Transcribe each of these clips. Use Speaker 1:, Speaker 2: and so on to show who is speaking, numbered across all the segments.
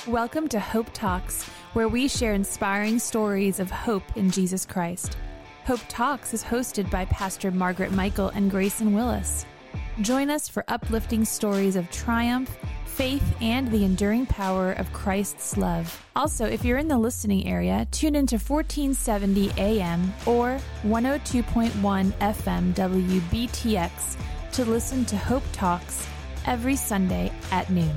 Speaker 1: Welcome to Hope Talks, where we share inspiring stories of hope in Jesus Christ. Hope Talks is hosted by Pastor Margaret Michael and Grayson Willis. Join us for uplifting stories of triumph, faith, and the enduring power of Christ's love. Also, if you're in the listening area, tune into 1470 AM or 102.1 FM WBTX to listen to Hope Talks every Sunday at noon.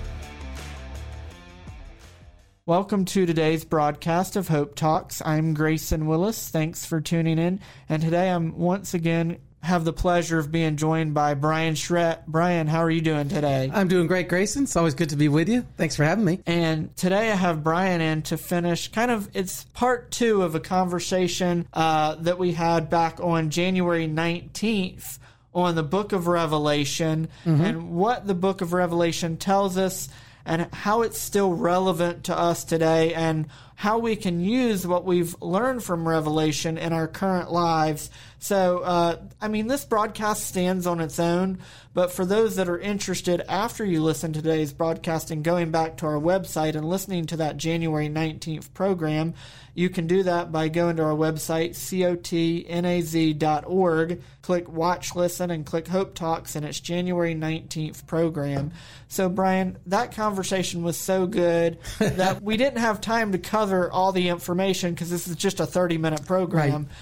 Speaker 2: Welcome to today's broadcast of Hope Talks. I'm Grayson Willis. Thanks for tuning in. And today I'm once again have the pleasure of being joined by Brian Schrett. Brian, how are you doing today?
Speaker 3: I'm doing great, Grayson. It's always good to be with you. Thanks for having me.
Speaker 2: And today I have Brian in to finish it's part two of a conversation that we had back on January 19th on the book of Revelation and what the book of Revelation tells us and how it's still relevant to us today and how we can use what we've learned from Revelation in our current lives. So, this broadcast stands on its own, but for those that are interested after you listen to today's broadcast and going back to our website and listening to that January 19th program, you can do that by going to our website, cotnaz.org, click Watch, Listen, and click Hope Talks, and it's January 19th program. So, Brian, that conversation was so good that we didn't have time to cover all the information because this is just a 30-minute program. Right.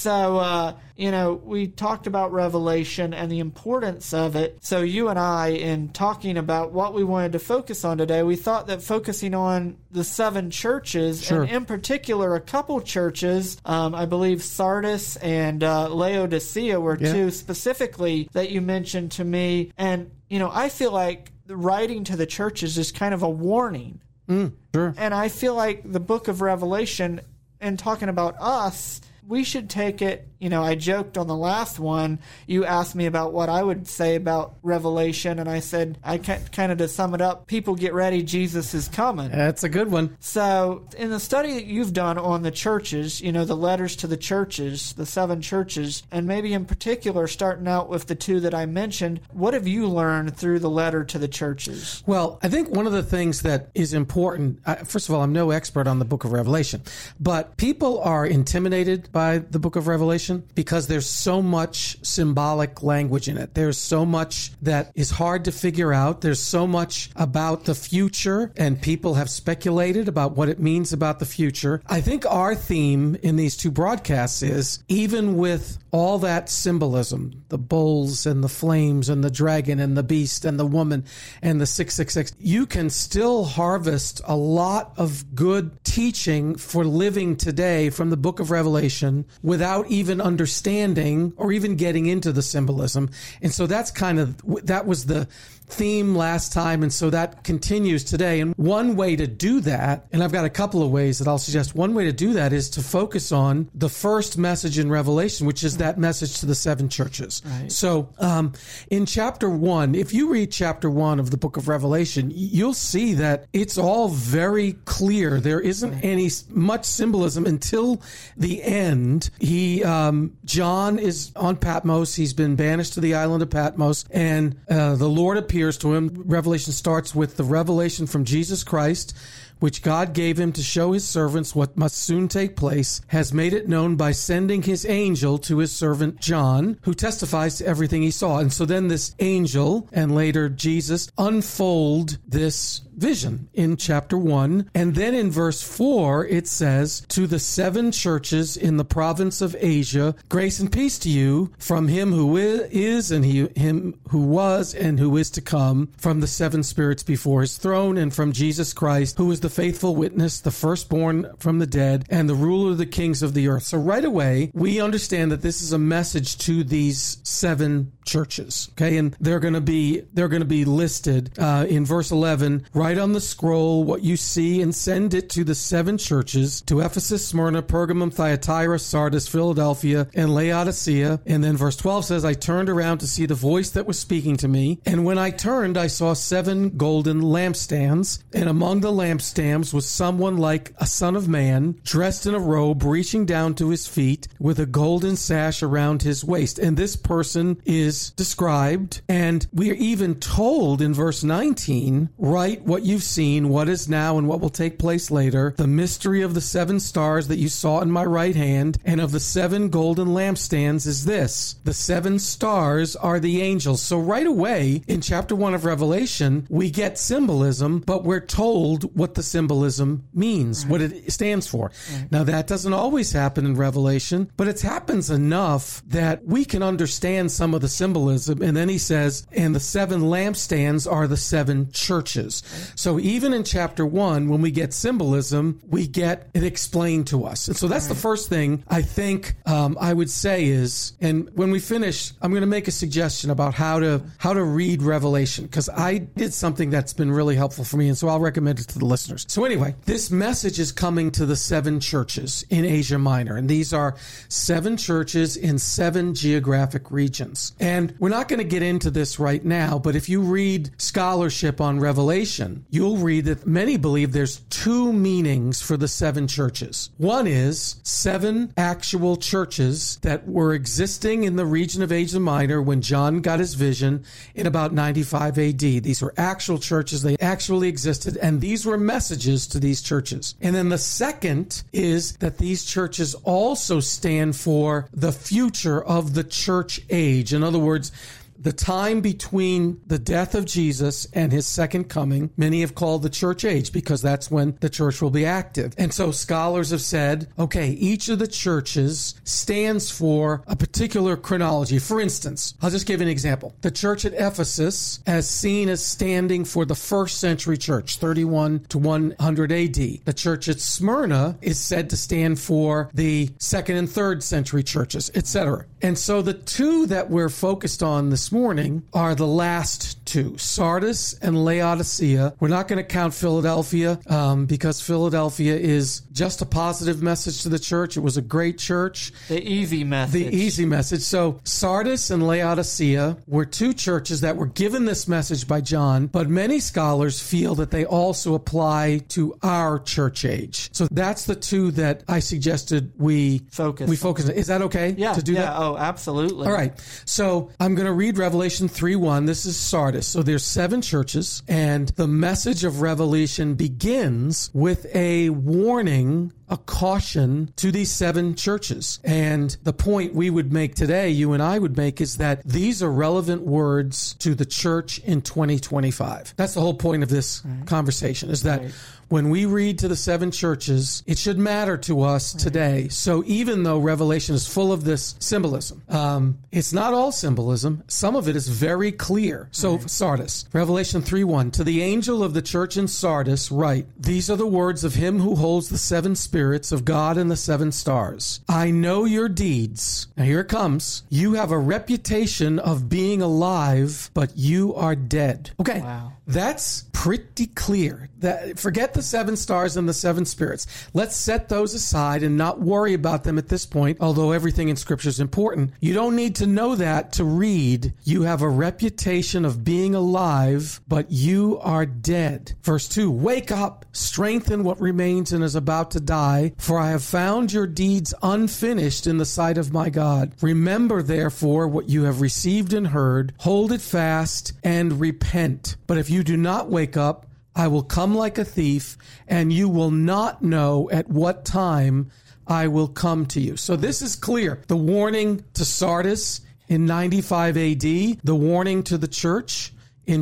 Speaker 2: So, we talked about Revelation and the importance of it. So you and I, in talking about what we wanted to focus on today, we thought that focusing on the seven churches, and in particular a couple churches, I believe Sardis and Laodicea were two specifically that you mentioned to me. And, I feel like the writing to the churches is kind of a warning.
Speaker 3: Sure.
Speaker 2: And I feel like the book of Revelation, and talking about us, we should take it, I joked on the last one, you asked me about what I would say about Revelation, and I said, kind of to sum it up, people get ready, Jesus is coming.
Speaker 3: That's a good one.
Speaker 2: So, in the study that you've done on the churches, the letters to the churches, the seven churches, and maybe in particular, starting out with the two that I mentioned, what have you learned through the letter to the churches?
Speaker 3: Well, I think one of the things that is important, first of all, I'm no expert on the book of Revelation, but people are intimidated by the book of Revelation because there's so much symbolic language in it. There's so much that is hard to figure out. There's so much about the future, and people have speculated about what it means about the future. I think our theme in these two broadcasts is, even with all that symbolism, the bowls and the flames and the dragon and the beast and the woman and the 666, you can still harvest a lot of good teaching for living today from the book of Revelation without even understanding or even getting into the symbolism. And so that was the theme last time, and so that continues today. And one way to do that, and I've got a couple of ways that I'll suggest, one way to do that is to focus on the first message in Revelation, which is that message to the seven churches. Right. So in chapter 1, if you read chapter 1 of the book of Revelation, you'll see that it's all very clear. There isn't any much symbolism until the end. John is on Patmos. He's been banished to the island of Patmos, and the Lord appears to him. Revelation starts with the revelation from Jesus Christ, which God gave him to show his servants what must soon take place, has made it known by sending his angel to his servant John, who testifies to everything he saw. And so then this angel, and later Jesus, unfold this vision in chapter 1. And then in verse 4, it says, to the seven churches in the province of Asia, grace and peace to you from him who is and him who was and who is to come, from the seven spirits before his throne, and from Jesus Christ, who is the faithful witness, the firstborn from the dead, and the ruler of the kings of the earth. So right away, we understand that this is a message to these seven churches. Okay, and they're going to be listed in verse 11. Write on the scroll what you see and send it to the seven churches, to Ephesus, Smyrna, Pergamum, Thyatira, Sardis, Philadelphia, and Laodicea. And then verse 12 says, I turned around to see the voice that was speaking to me, and when I turned, I saw seven golden lampstands, and among the lampstands lampstands was someone like a son of man, dressed in a robe reaching down to his feet, with a golden sash around his waist. And this person is described, and we are even told in verse 19, write what you've seen, what is now, and what will take place later, the mystery of the 7 stars that you saw in my right hand, and of the 7 golden lampstands is this: the 7 stars are the angels. So right away in chapter 1 of Revelation, we get symbolism, but we're told what the symbolism means, what it stands for. Now, that doesn't always happen in Revelation, but it happens enough that we can understand some of the symbolism. And then he says, and the 7 lampstands are the 7 churches. So even in chapter 1, when we get symbolism, we get it explained to us. And so that's the first thing I think I would say is, and when we finish, I'm going to make a suggestion about how to read Revelation, because I did something that's been really helpful for me, and so I'll recommend it to the listeners. So anyway, this message is coming to the 7 churches in Asia Minor, and these are 7 churches in 7 geographic regions. And we're not going to get into this right now, but if you read scholarship on Revelation, you'll read that many believe there's 2 meanings for the 7 churches. One is 7 actual churches that were existing in the region of Asia Minor when John got his vision in about 95 AD. These were actual churches. They actually existed, and these were messages to these churches. And then the second is that these churches also stand for the future of the church age. In other words, the time between the death of Jesus and his second coming, many have called the church age, because that's when the church will be active. And so scholars have said, okay, each of the churches stands for a particular chronology. For instance, I'll just give an example. The church at Ephesus, as seen as standing for the first century church, 31 to 100 AD. The church at Smyrna is said to stand for the second and third century churches, etc. And so the 2 that we're focused on this morning are the last 2, Sardis and Laodicea. We're not going to count Philadelphia because Philadelphia is just a positive message to the church. It was a great church.
Speaker 2: The easy message.
Speaker 3: So Sardis and Laodicea were 2 churches that were given this message by John, but many scholars feel that they also apply to our church age. So that's the 2 that I suggested we focus on. Is that okay to do that?
Speaker 2: Oh, absolutely.
Speaker 3: All right. So I'm going to read Revelation 3:1. This is Sardis. So there's 7 churches, and the message of Revelation begins with a warning, a caution to these 7 churches. And the point we would make today, you and I would make, is that these are relevant words to the church in 2025. That's the whole point of this conversation, is that when we read to the 7 churches, it should matter to us today. So even though Revelation is full of this symbolism, it's not all symbolism. Some of it is very clear. So Sardis, Revelation 3:1, to the angel of the church in Sardis write, these are the words of him who holds the 7 spirits of God and the 7 stars. I know your deeds. Now here it comes. You have a reputation of being alive, but you are dead. Okay.
Speaker 2: Wow.
Speaker 3: That's pretty clear. Forget the 7 stars and the 7 spirits. Let's set those aside and not worry about them at this point, although everything in Scripture is important. You don't need to know that to read, you have a reputation of being alive, but you are dead. Verse 2, wake up, strengthen what remains and is about to die, for I have found your deeds unfinished in the sight of my God. Remember, therefore, what you have received and heard, hold it fast and repent. But if you do not wake up, I will come like a thief, and you will not know at what time I will come to you. So this is clear. The warning to Sardis in 95 AD, the warning to the church in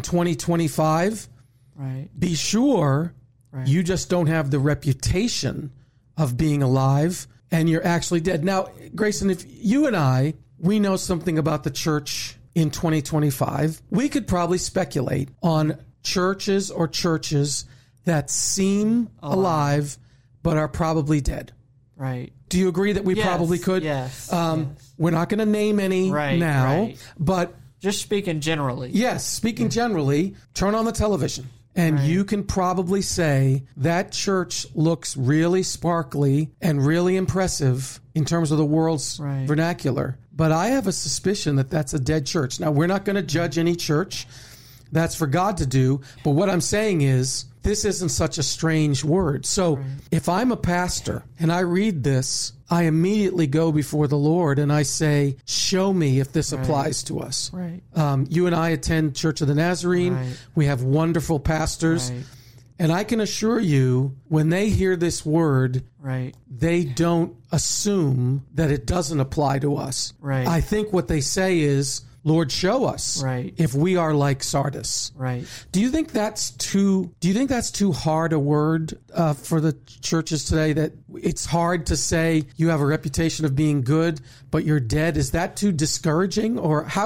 Speaker 3: 2025.
Speaker 2: Right.
Speaker 3: Be sure you just don't have the reputation of being alive, and you're actually dead. Now, Grayson, if you and I, we know something about the church in 2025, we could probably speculate on churches or churches that seem alive but are probably dead.
Speaker 2: Right.
Speaker 3: Do you agree that we probably could?
Speaker 2: Yes.
Speaker 3: We're not going to name any now, but
Speaker 2: just speaking generally.
Speaker 3: Yes, speaking generally, turn on the television. And you can probably say that church looks really sparkly and really impressive in terms of the world's vernacular. But I have a suspicion that that's a dead church. Now, we're not going to judge any church That's for God to do. But what I'm saying is, this isn't such a strange word. So if I'm a pastor and I read this, I immediately go before the Lord and I say, show me if this applies to us.
Speaker 2: Right.
Speaker 3: You and I attend Church of the Nazarene.
Speaker 2: Right.
Speaker 3: We have wonderful pastors.
Speaker 2: Right.
Speaker 3: And I can assure you, when they hear this word,
Speaker 2: Right.
Speaker 3: they don't assume that it doesn't apply to us.
Speaker 2: Right.
Speaker 3: I think what they say is, Lord, show us
Speaker 2: Right.
Speaker 3: if we are like Sardis.
Speaker 2: Right.
Speaker 3: Do you think that's too hard a word for the churches today, that it's hard to say you have a reputation of being good, but you're dead? Is that too discouraging? Or how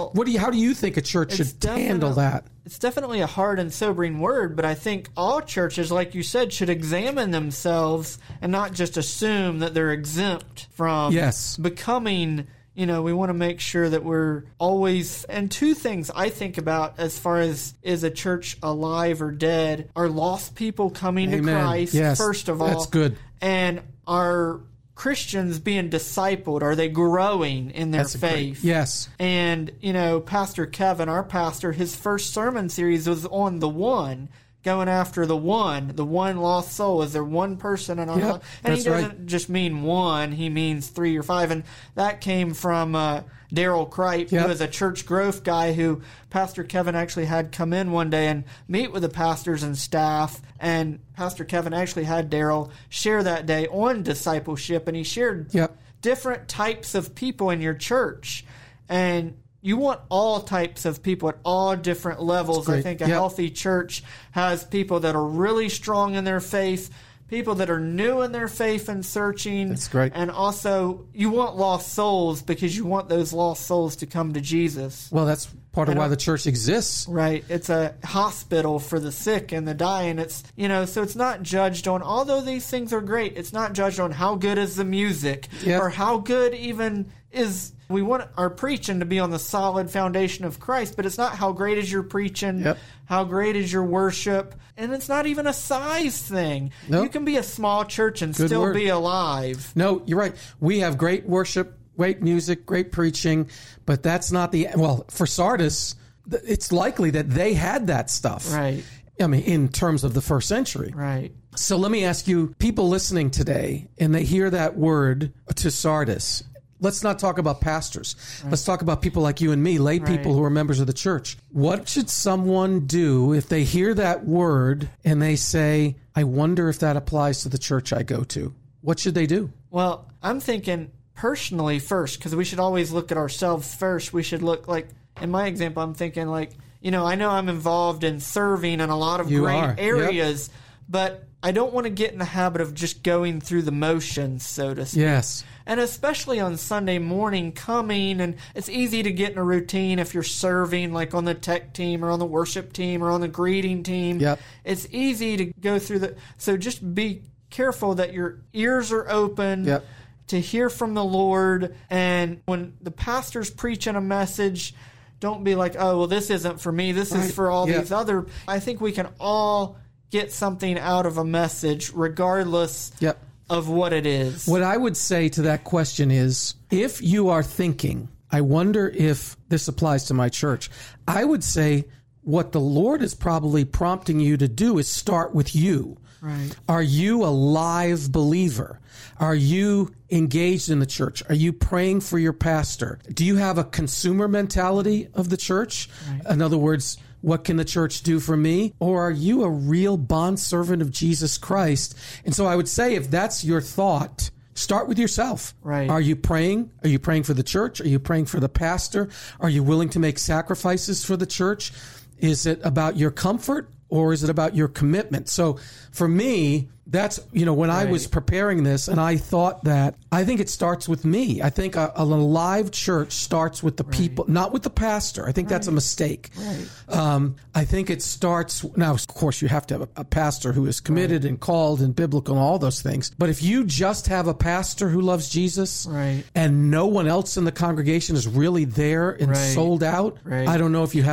Speaker 3: do you think a church should handle that?
Speaker 2: It's definitely a hard and sobering word, but I think all churches, like you said, should examine themselves and not just assume that they're exempt from becoming. We want to make sure that we're always, and two things I think about as far as is a church alive or dead, are lost people coming to Christ, first of all.
Speaker 3: That's good.
Speaker 2: And are Christians being discipled? Are they growing in their faith?
Speaker 3: Yes.
Speaker 2: And, Pastor Kevin, our pastor, his first sermon series was on the one. Going after the one lost soul. Is there one person in our life? And he doesn't just mean one, he means 3 or 5. And that came from Daryl Kripe, who is a church growth guy who Pastor Kevin actually had come in one day and meet with the pastors and staff. And Pastor Kevin actually had Daryl share that day on discipleship. And he shared different types of people in your church. And you want all types of people at all different levels. I think a healthy church has people that are really strong in their faith, people that are new in their faith and searching.
Speaker 3: That's great.
Speaker 2: And also, you want lost souls because you want those lost souls to come to Jesus.
Speaker 3: Well, that's part of why the church exists.
Speaker 2: Right. It's a hospital for the sick and the dying. It's, so it's not judged on, although these things are great, it's not judged on how good is the music or how good even is. We want our preaching to be on the solid foundation of Christ, but it's not how great is your preaching, how great is your worship, and it's not even a size thing. Nope. You can be a small church and still be alive.
Speaker 3: No, you're right. We have great worship, great music, great preaching, but that's not for Sardis, it's likely that they had that stuff.
Speaker 2: Right.
Speaker 3: I mean, in terms of the first century.
Speaker 2: Right.
Speaker 3: So let me ask you, people listening today, and they hear that word to Sardis. Let's not talk about pastors. Right. Let's talk about people like you and me, lay people who are members of the church. What should someone do if they hear that word and they say, I wonder if that applies to the church I go to? What should they do?
Speaker 2: Well, I'm thinking personally first, because we should always look at ourselves first. We should look like, in my example, I'm thinking like, I know I'm involved in serving in a lot of great areas, but I don't want to get in the habit of just going through the motions, so to speak.
Speaker 3: Yes.
Speaker 2: And especially on Sunday morning coming, and it's easy to get in a routine if you're serving, like on the tech team or on the worship team or on the greeting team.
Speaker 3: Yep.
Speaker 2: It's easy to go through so just be careful that your ears are open to hear from the Lord. And when the pastor's preaching a message, don't be like, oh, well, this isn't for me. This is for all these other. I think we can all get something out of a message regardless of what it is.
Speaker 3: What I would say to that question is, if you are thinking, I wonder if this applies to my church, I would say what the Lord is probably prompting you to do is start with you.
Speaker 2: Right.
Speaker 3: Are you a live believer? Are you engaged in the church? Are you praying for your pastor? Do you have a consumer mentality of the church? Right. In other words, what can the church do for me? Or are you a real bondservant of Jesus Christ? And so I would say, if that's your thought, start with yourself.
Speaker 2: Right.
Speaker 3: Are you praying? Are you praying for the church? Are you praying for the pastor? Are you willing to make sacrifices for the church? Is it about your comfort or is it about your commitment? So for me, that's, when I was preparing this and I thought that, I think it starts with me. I think a live church starts with the people, not with the pastor. I think that's a mistake.
Speaker 2: Right.
Speaker 3: I think it starts, now of course you have to have a pastor who is committed and called and biblical and all those things. But if you just have a pastor who loves Jesus and no one else in the congregation is really there and sold out, I don't know if you have a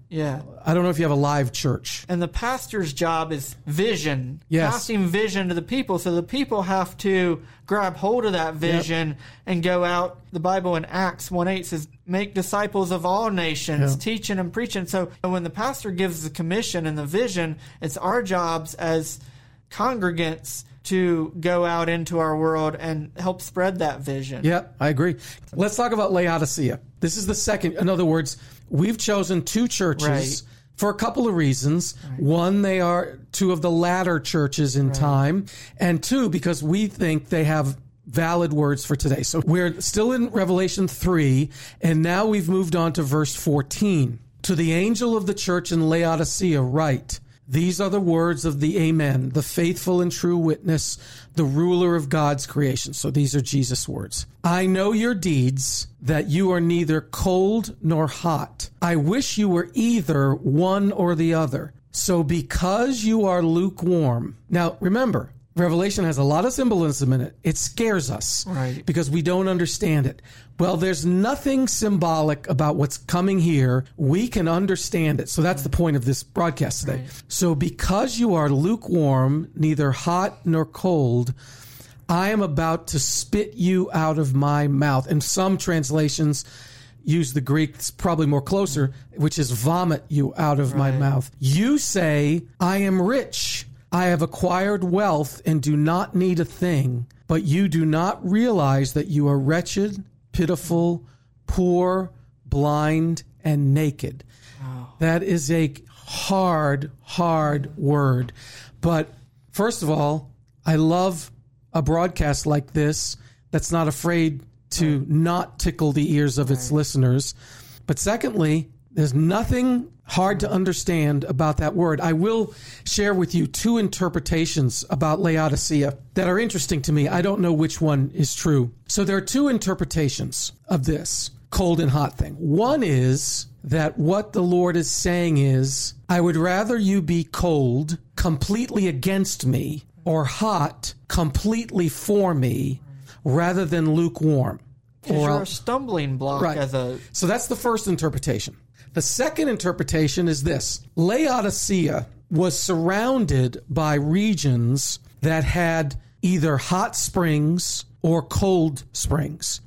Speaker 2: Yeah.
Speaker 3: I don't know if you have a live church.
Speaker 2: And the pastor's job is vision,
Speaker 3: Yes.
Speaker 2: passing vision to the people. So the people have to grab hold of that vision and go out. The Bible in Acts 1:8 says, make disciples of all nations, teaching and preaching. So when the pastor gives the commission and the vision, it's our jobs as congregants to go out into our world and help spread that vision.
Speaker 3: Yeah, I agree. Let's talk about Laodicea. This is the second. In other words, we've chosen two churches for a couple of reasons. One, they are two of the latter churches in time. And two, because we think they have valid words for today. So we're still in Revelation 3, and now we've moved on to verse 14. To the angel of the church in Laodicea write, these are the words of the Amen, the faithful and true witness, the ruler of God's creation. So these are Jesus' words. I know your deeds, that you are neither cold nor hot. I wish you were either one or the other. So because you are lukewarm. Now, remember, Revelation has a lot of symbolism in it. It scares us because we don't understand it. Well, there's nothing symbolic about what's coming here. We can understand it. So that's the point of this broadcast today. So because you are lukewarm, neither hot nor cold, I am about to spit you out of my mouth. And some translations use the Greek, it's probably more closer, which is vomit you out of my mouth. You say, I am rich. I have acquired wealth and do not need a thing, but you do not realize that you are wretched, pitiful, poor, blind, and naked. Wow. That is a hard, hard word. But first of all, I love a broadcast like this that's not afraid to not tickle the ears of its listeners. But secondly, there's nothing hard to understand about that word. I will share with you two interpretations about Laodicea that are interesting to me. I don't know which one is true. So there are two interpretations of this cold and hot thing. One is that what the Lord is saying is, I would rather you be cold, completely against me, or hot, completely for me, rather than lukewarm.
Speaker 2: Because you're a stumbling block as a...
Speaker 3: So that's the first interpretation. The second interpretation is this. Laodicea was surrounded by regions that had either hot springs or cold springs.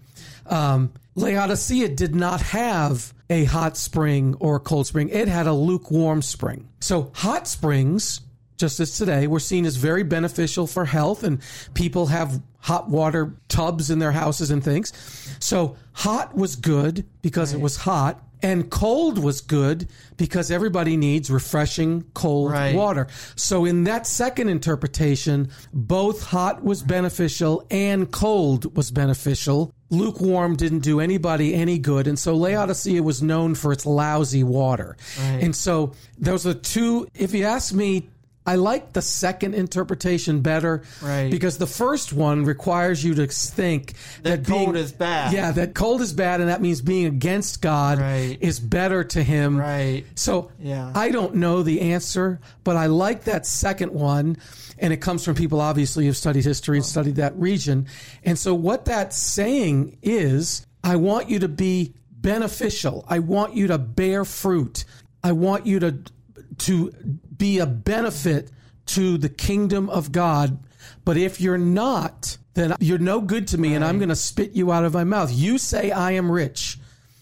Speaker 3: Laodicea did not have a hot spring or a cold spring. It had a lukewarm spring. So hot springs, just as today, were seen as very beneficial for health, and people have hot water tubs in their houses and things. So hot was good because it was hot. And cold was good because everybody needs refreshing cold water. So in that second interpretation, both hot was beneficial and cold was beneficial. Lukewarm didn't do anybody any good. And so Laodicea was known for its lousy water. And so those are two, if you ask me, I like the second interpretation better because the first one requires you to think that
Speaker 2: cold is bad.
Speaker 3: Yeah, that cold is bad, and that means being against God is better to him. So I don't know the answer, but I like that second one, and it comes from people obviously who've studied history and studied that region. And so what that's saying is, I want you to be beneficial. I want you to bear fruit. I want you to be a benefit to the kingdom of God. But if you're not, then you're no good to me, and I'm going to spit you out of my mouth. You say I am rich.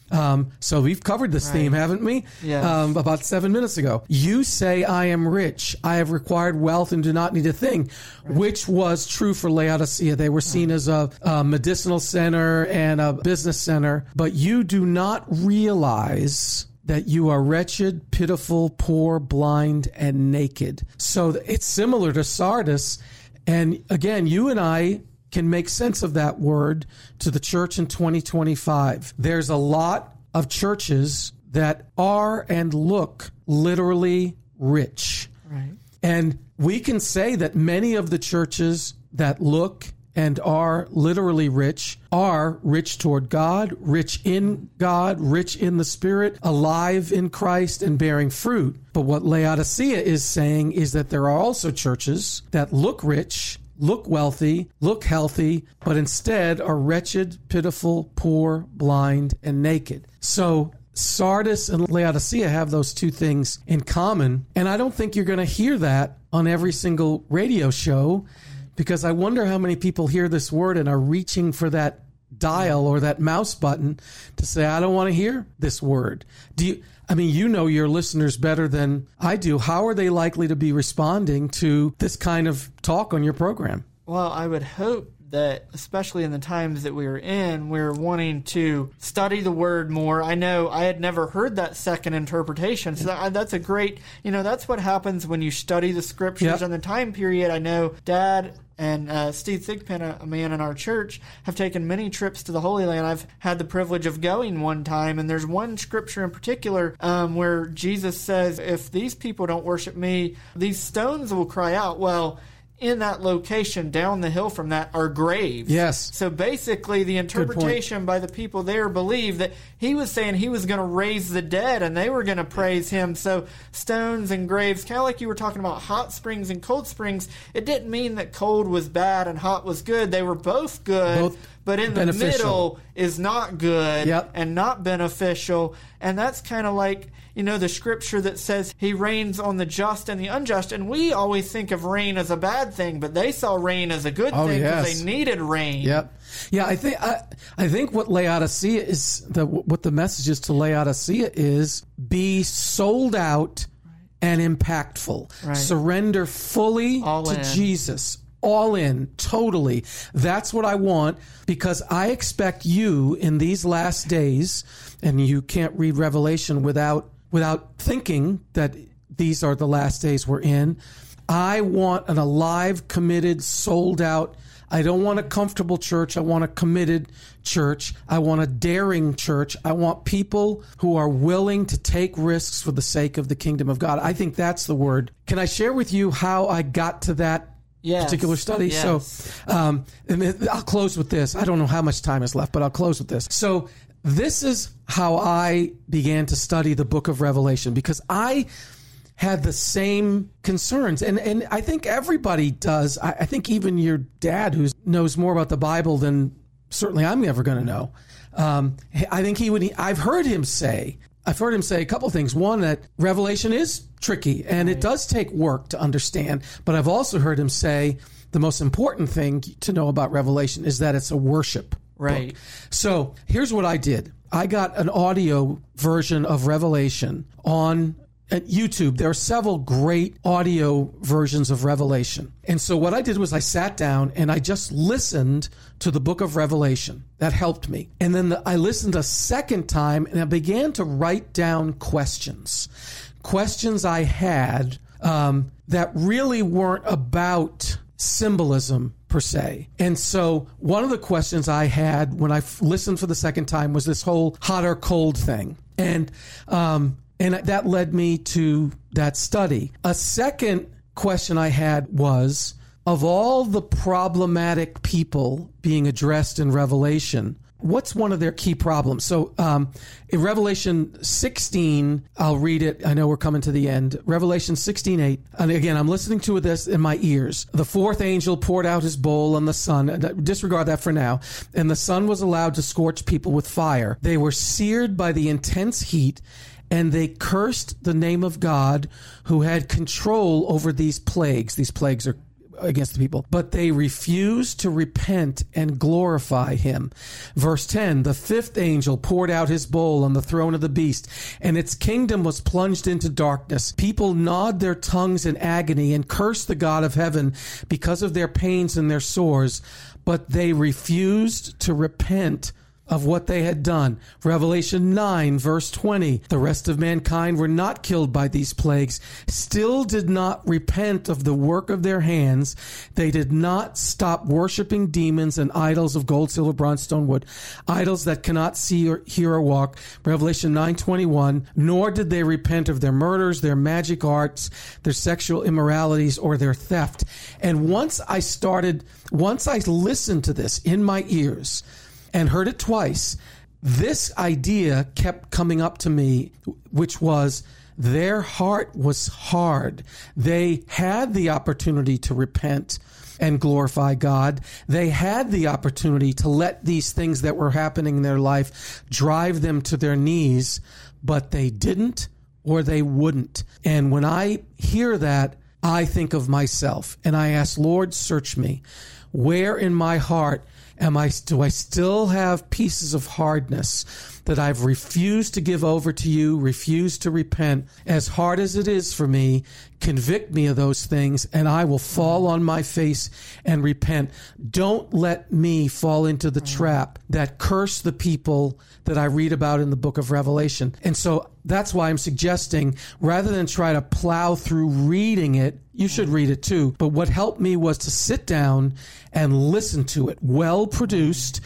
Speaker 3: So we've covered this theme, haven't we?
Speaker 2: Yes.
Speaker 3: About 7 minutes ago. You say I am rich. I have acquired wealth and do not need a thing, which was true for Laodicea. They were seen as a medicinal center and a business center, but you do not realize that you are wretched, pitiful, poor, blind, and naked. So it's similar to Sardis. And again, you and I can make sense of that word to the church in 2025. There's a lot of churches that are and look literally rich. And we can say that many of the churches that look and are literally rich are rich toward God, rich in the Spirit, alive in Christ, and bearing fruit. But what Laodicea is saying is that there are also churches that look rich, look wealthy, look healthy, but instead are wretched, pitiful, poor, blind, and naked. So Sardis and Laodicea have those two things in common. And I don't think you're going to hear that on every single radio show, because I wonder how many people hear this word and are reaching for that dial or that mouse button to say, I don't want to hear this word. You know your listeners better than I do. How are they likely to be responding to this kind of talk on your program?
Speaker 2: Well, I would hope that, especially in the times that we are in, we're wanting to study the word more. I know I had never heard that second interpretation, so that's a great, that's what happens when you study the scriptures. In the time period. I know Dad and Steve Thigpen, a man in our church, have taken many trips to the Holy Land. I've had the privilege of going one time, and there's one scripture in particular where Jesus says, if these people don't worship me, these stones will cry out. Well, in that location, down the hill from that, are graves.
Speaker 3: Yes.
Speaker 2: So basically, the interpretation by the people there believed that he was saying he was going to raise the dead, and they were going to praise him. So stones and graves, kind of like you were talking about hot springs and cold springs, it didn't mean that cold was bad and hot was good. They were both good. But in the middle is not good and not beneficial. And that's kind of like, the scripture that says he rains on the just and the unjust. And we always think of rain as a bad thing, but they saw rain as a good thing because they needed rain.
Speaker 3: Yep. Yeah, I think what Laodicea is, what the message is to Laodicea is, be sold out and impactful. Right. Surrender fully to Jesus. All in, totally. That's what I want, because I expect you in these last days, and you can't read Revelation without thinking that these are the last days we're in. I want an alive, committed, sold out. I don't want a comfortable church. I want a committed church. I want a daring church. I want people who are willing to take risks for the sake of the kingdom of God. I think that's the word. Can I share with you how I got to that particular study?
Speaker 2: Yes.
Speaker 3: So and I'll close with this. I don't know how much time is left, but I'll close with this. So this is how I began to study the book of Revelation, because I had the same concerns. And I think everybody does. I think even your dad, who knows more about the Bible than certainly I'm ever going to know, I think I've heard him say a couple things. One, that Revelation is tricky, and it does take work to understand. But I've also heard him say the most important thing to know about Revelation is that it's a worship book. So here's what I did. I got an audio version of Revelation on YouTube. There are several great audio versions of Revelation. And so what I did was I sat down and I just listened to the book of Revelation. That helped me. And then I listened a second time, and I began to write down questions I had that really weren't about symbolism per se. And so one of the questions I had when I listened for the second time was this whole hot or cold thing. And that led me to that study. A second question I had was, of all the problematic people being addressed in Revelation, what's one of their key problems? So in Revelation 16, I'll read it. I know we're coming to the end. Revelation 16:8. And again, I'm listening to this in my ears. The fourth angel poured out his bowl on the sun. Disregard that for now. And the sun was allowed to scorch people with fire. They were seared by the intense heat, and they cursed the name of God who had control over these plagues. These plagues are against the people. But they refused to repent and glorify him. Verse 10, the fifth angel poured out his bowl on the throne of the beast, and its kingdom was plunged into darkness. People gnawed their tongues in agony and cursed the God of heaven because of their pains and their sores, but they refused to repent of what they had done. Revelation 9, verse 20, the rest of mankind were not killed by these plagues, still did not repent of the work of their hands. They did not stop worshiping demons and idols of gold, silver, bronze, stone, wood, idols that cannot see or hear or walk. Revelation 9:21, nor did they repent of their murders, their magic arts, their sexual immoralities, or their theft. And once I listened to this in my ears, and heard it twice, this idea kept coming up to me, which was their heart was hard. They had the opportunity to repent, and glorify God. They had the opportunity to let these things that were happening in their life drive them to their knees, but they didn't, or they wouldn't. And when I hear that, I think of myself and I ask, Lord, search me. Where in my heart do I still have pieces of hardness that I've refused to give over to you, refused to repent? As hard as it is for me, convict me of those things, and I will fall on my face and repent. Don't let me fall into the trap that curse the people that I read about in the book of Revelation. And so that's why I'm suggesting, rather than try to plow through reading it, you should read it too. But what helped me was to sit down and listen to it, well produced,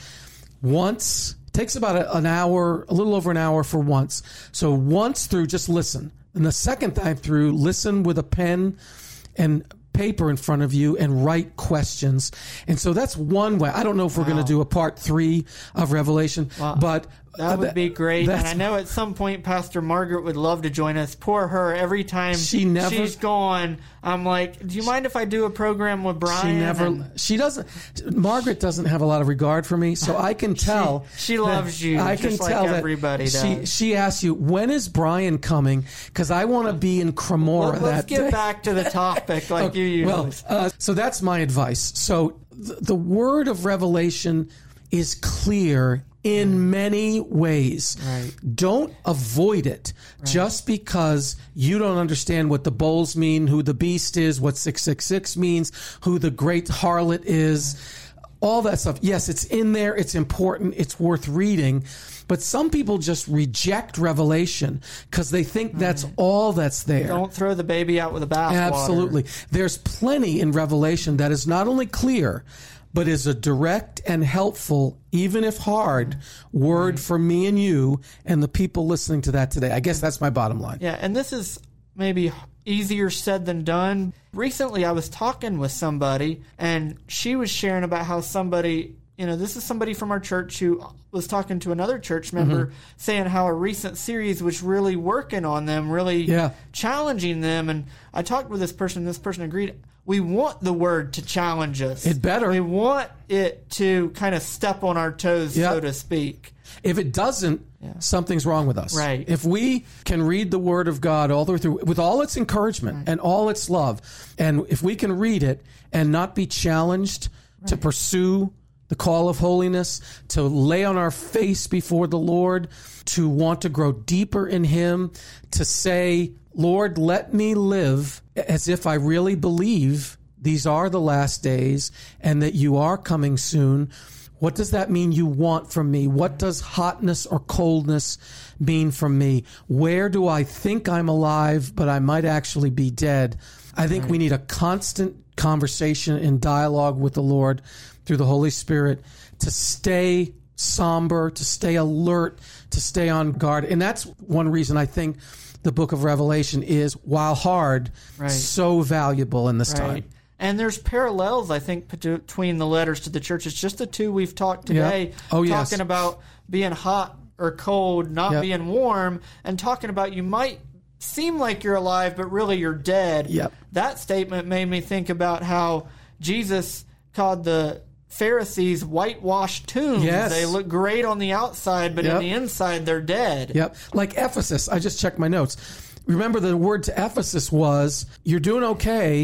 Speaker 3: once. It takes about an hour, a little over an hour for once. So once through, just listen. And the second time through, listen with a pen and paper in front of you and write questions. And so that's one way. I don't know if we're going to do a part 3 of Revelation, but
Speaker 2: that would be great. And I know at some point Pastor Margaret would love to join us. Poor her. Every time she's gone, I'm like, do you mind if I do a program with Brian? She doesn't. Margaret doesn't have a lot of regard for me, so I can tell.
Speaker 3: She
Speaker 2: loves you.
Speaker 3: I can tell that everybody does. She asks you, when is Brian coming? Because I want to be in Cremora
Speaker 2: let's
Speaker 3: that day.
Speaker 2: Let's get back to the topic like you usually.
Speaker 3: So that's my advice. So the word of Revelation is clear in many ways.
Speaker 2: Right.
Speaker 3: Don't avoid it just because you don't understand what the bowls mean, who the beast is, what 666 means, who the great harlot is, all that stuff. Yes, it's in there. It's important. It's worth reading. But some people just reject Revelation because they think that's all that's there.
Speaker 2: Don't throw the baby out with the bathwater.
Speaker 3: Absolutely. There's plenty in Revelation that is not only clear, but is a direct and helpful, even if hard, word for me and you and the people listening to that today. I guess that's my bottom line.
Speaker 2: Yeah, and this is maybe easier said than done. Recently, I was talking with somebody, and she was sharing about how somebody, this is somebody from our church who was talking to another church member, saying how a recent series was really working on them, really challenging them. And I talked with this person, and this person agreed. We want the word to challenge us.
Speaker 3: It better.
Speaker 2: We want it to kind of step on our toes, so to speak.
Speaker 3: If it doesn't, something's wrong with us.
Speaker 2: Right.
Speaker 3: If we can read the Word of God all the way through, with all its encouragement and all its love, and if we can read it and not be challenged to pursue the call of holiness, to lay on our face before the Lord, to want to grow deeper in Him, to say, Lord, let me live as if I really believe these are the last days and that you are coming soon. What does that mean you want from me? What does hotness or coldness mean from me? Where do I think I'm alive, but I might actually be dead? I think we need a constant conversation and dialogue with the Lord through the Holy Spirit to stay somber, to stay alert, to stay on guard. And that's one reason I think the book of Revelation is, while hard, so valuable in this time.
Speaker 2: And there's parallels, I think, between the letters to the churches. Just the two we've talked today, talking about being hot or cold, not being warm, and talking about you might seem like you're alive, but really you're dead. That statement made me think about how Jesus called the Pharisees whitewashed tombs. They look great on the outside, but in the inside they're dead.
Speaker 3: Like Ephesus. I just checked my notes. Remember, the word to Ephesus was, you're doing okay,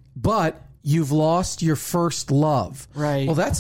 Speaker 3: but you've lost your first love. Well, that's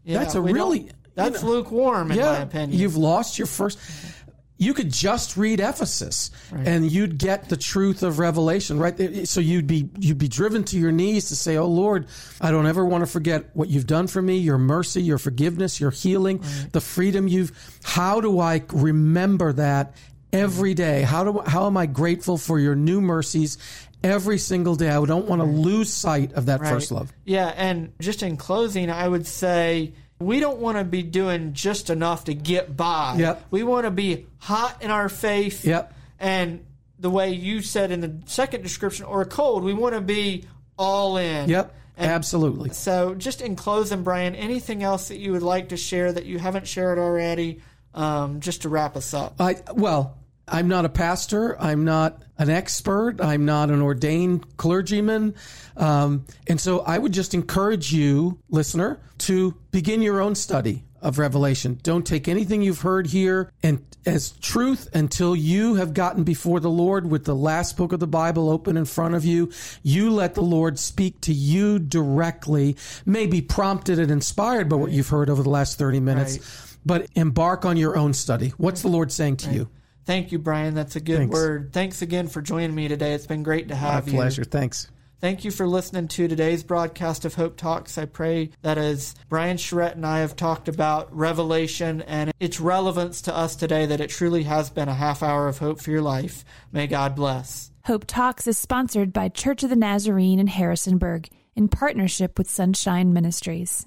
Speaker 2: lukewarm in my opinion.
Speaker 3: You've lost your first. You could just read Ephesus and you'd get the truth of Revelation, right? So you'd be driven to your knees to say, oh Lord, I don't ever want to forget what you've done for me, your mercy, your forgiveness, your healing, the freedom how do I remember that every day? How am I grateful for your new mercies every single day? I don't want to lose sight of that first love.
Speaker 2: Yeah, and just in closing, I would say we don't want to be doing just enough to get by. We want to be hot in our faith. And the way you said in the second description, or cold, we want to be all in.
Speaker 3: And absolutely.
Speaker 2: So just in closing, Brian, anything else that you would like to share that you haven't shared already, just to wrap us up?
Speaker 3: I'm not a pastor. I'm not an expert. I'm not an ordained clergyman. And so I would just encourage you, listener, to begin your own study of Revelation. Don't take anything you've heard here and as truth until you have gotten before the Lord with the last book of the Bible open in front of you. You let the Lord speak to you directly, maybe prompted and inspired by what you've heard over the last 30 minutes, but embark on your own study. What's the Lord saying to you?
Speaker 2: Thank you, Brian. That's a good word. Thanks again for joining me today. It's been great to have you.
Speaker 3: My pleasure. Thanks.
Speaker 2: Thank you for listening to today's broadcast of Hope Talks. I pray that as Brian Charette and I have talked about Revelation and its relevance to us today, that it truly has been a half hour of hope for your life. May God bless.
Speaker 1: Hope Talks is sponsored by Church of the Nazarene in Harrisonburg in partnership with Sunshine Ministries.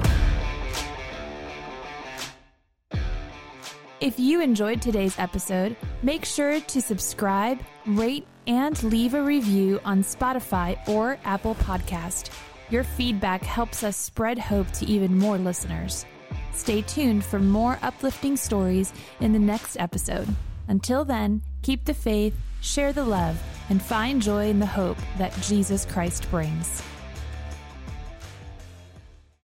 Speaker 1: If you enjoyed today's episode, make sure to subscribe, rate, and leave a review on Spotify or Apple Podcast. Your feedback helps us spread hope to even more listeners. Stay tuned for more uplifting stories in the next episode. Until then, keep the faith, share the love, and find joy in the hope that Jesus Christ brings.